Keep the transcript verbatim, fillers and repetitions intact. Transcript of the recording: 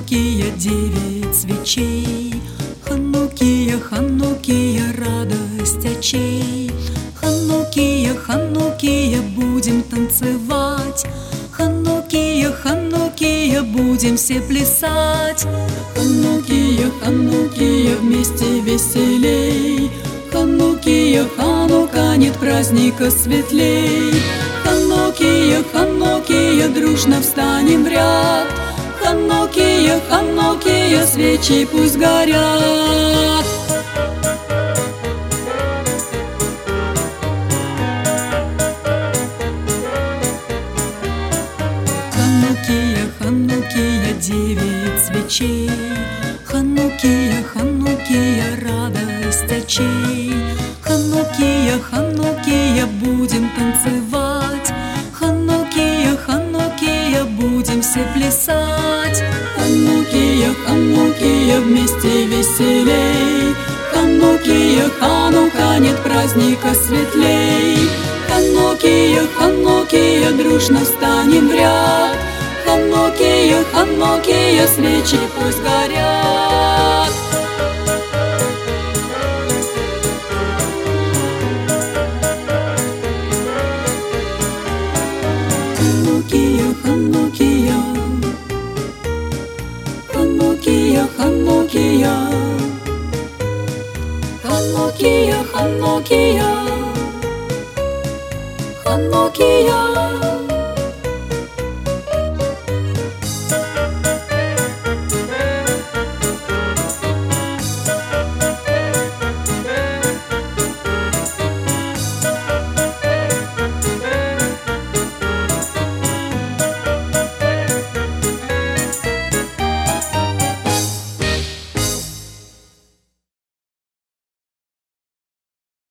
Ханукия, девять свечей. Ханукия, Ханукия, радость очей. Ханукия, Ханукия, будем танцевать. Ханукия, Ханукия, будем все плясать. Ханукия, Ханукия, вместе веселей. Ханукия, Ханука, нет праздника светлей. Ханукия, Ханукия, дружно встанем в ряд. Ханукия, Ханукия, свечи пусть горят. Ханукия, Ханукия, девять свечей. Ханукия, Ханукия, радость очей. Ханукия, Ханукия, будем танцевать. Ханукия, Ханукия, будем все плясать. Ханукия, Ханукия, вместе веселей. Ханукия, Ханука, нет праздника светлей. Ханукия, Ханукия, дружно встанем в ряд. Ханукия, Ханукия, свечи пусть горят. Ханукия, Ханукия, Ханукия, Ханукия, Ханукия, Ханукия.